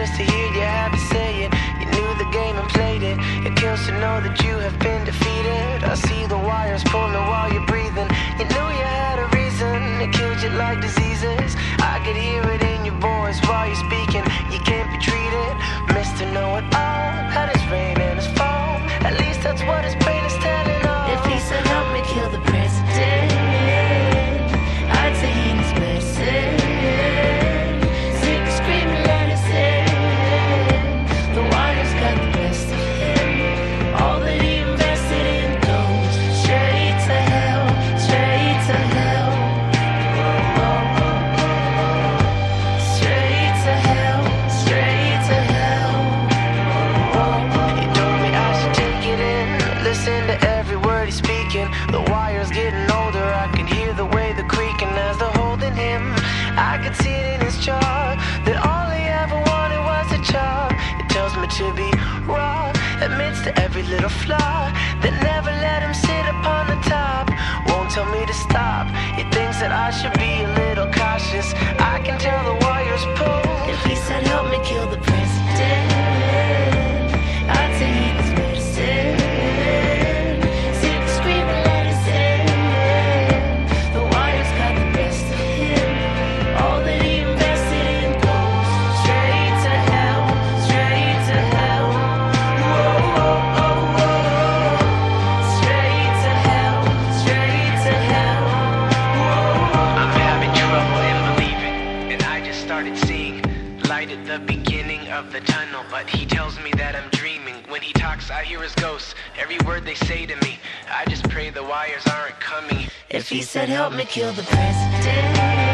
just to hear you have to say it. You knew the game and played it. It kills to know that you have been defeated. I see the wires pulling while you're breathing. You knew you had a reason. It killed you like diseases. I could hear it in your voice while you're speaking. You can't be treated. Mr. Know-It-All had his rain and his fall. At least that's what his brain is telling all. If he said help me kill the president, I'd say he needs medicine. Sick of screaming, let us in. The wires got the best of him. All that he invested in goes straight to hell, straight to hell. Straight to hell, straight to hell. He told me I should take it in, listen to every word he's speaking. The wire's getting older, I can hear the way they're creaking as they're holding him. I could see it in his jaw that all he ever wanted was a job. It tells me to be raw, admits to every little flaw, that never let him sit upon the top. Won't tell me to stop. He thinks that I should be a little cautious. I can tell the wires pull. If he said help me kill the president, I'd say he needs medicine. Sick of screaming, let us in. The wires got the best of him. All that he invested in goes straight to hell, straight to hell. Whoa, whoa, whoa, whoa. Straight to hell, straight to hell. Whoa. I'm having trouble in believing, and I just started seeing light at the beginning of the tunnel. But he tells me that I'm dreaming. When he talks, I hear his ghost. Every word they say to me, I just pray the wires aren't coming. If he said help me kill the president,